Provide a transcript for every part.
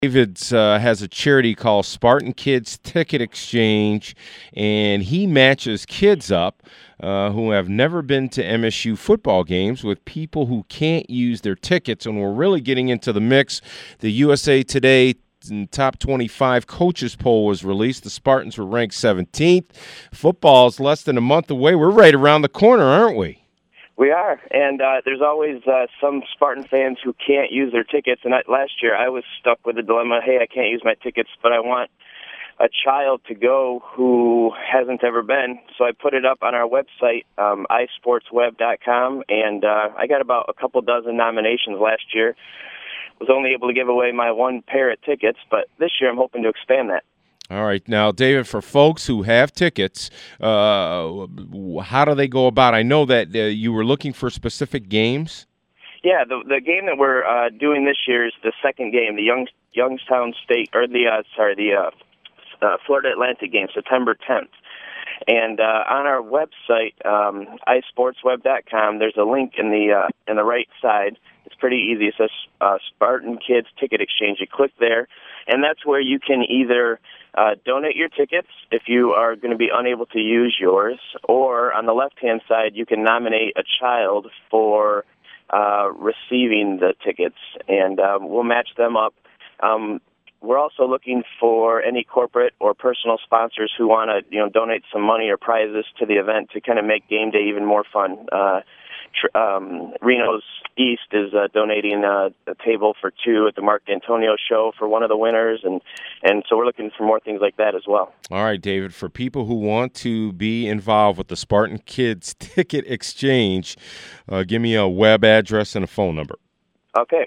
David has a charity called Spartan Kids Ticket Exchange, and he matches kids up who have never been to MSU football games with people who can't use their tickets. And we're really getting into the mix. The USA Today Top 25 coaches poll was released. The Spartans were ranked 17th. Football's less than a month away. We're right around the corner, aren't we? We are, and there's always some Spartan fans who can't use their tickets. And last year I was stuck with the dilemma, hey, I can't use my tickets, but I want a child to go who hasn't ever been. So I put it up on our website, isportsweb.com, and I got about a couple dozen nominations last year. Was only able to give away my one pair of tickets, but this year I'm hoping to expand that. All right. Now, David, for folks who have tickets, how do they go about? I know that you were looking for specific games. Yeah, the game that we're doing this year is the second game, the Youngstown State, or the Florida Atlantic game, September 10th. And on our website, isportsweb.com, there's a link in the right side. It's pretty easy. It says Spartan Kids Ticket Exchange. You click there, and that's where you can either donate your tickets if you are going to be unable to use yours, or on the left-hand side, you can nominate a child for receiving the tickets, and we'll match them up. We're also looking for any corporate or personal sponsors who want to, donate some money or prizes to the event to kind of make game day even more fun. Reno's East is donating a table for two at the Mark D'Antonio show for one of the winners, and so we're looking for more things like that as well. All right, David, for people who want to be involved with the Spartan Kids Ticket Exchange, give me a web address and a phone number. Okay,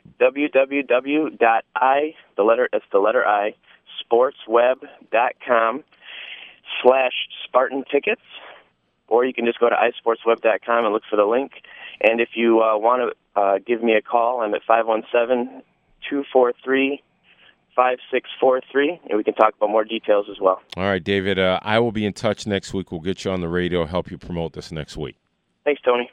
sportsweb.com/Spartan Tickets, or you can just go to isportsweb.com and look for the link. And if you want to give me a call, I'm at 517-243-5643, and we can talk about more details as well. All right, David, I will be in touch next week. We'll get you on the radio, help you promote this next week. Thanks, Tony.